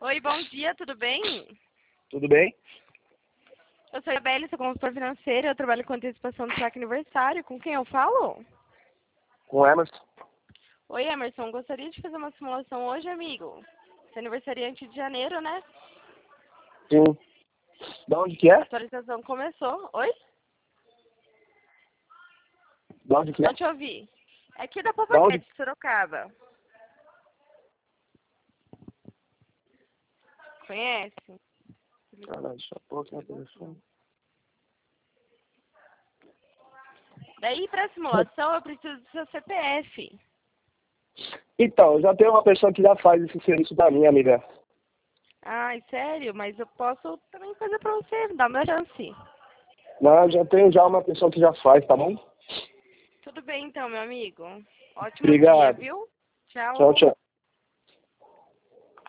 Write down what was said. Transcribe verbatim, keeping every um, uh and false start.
Oi, bom dia, tudo bem? Tudo bem? Eu sou a Isabelle, sou consultora financeira, eu trabalho com antecipação do saque aniversário. Com quem eu falo? Com o Emerson? Oi, Emerson, gostaria de fazer uma simulação hoje, amigo. Você é aniversariante de janeiro, né? Sim. De onde que A é? atualização começou. Oi? De onde que é? Não te ouvi. É aqui da De onde? Popocatépetl, de Sorocaba. Conhece? Caralho, deixa eu pôr aqui no telefone. Daí, para simulação, eu preciso do seu C P F. Então, já tem uma pessoa que já faz esse serviço pra mim, amiga. Ai, sério? Mas eu posso também fazer para você, dá uma chance. Não, já tenho já uma pessoa que já faz, tá bom? Tudo bem, então, meu amigo. Ótimo dia, Obrigado. viu? Tchau, Tchau. tchau.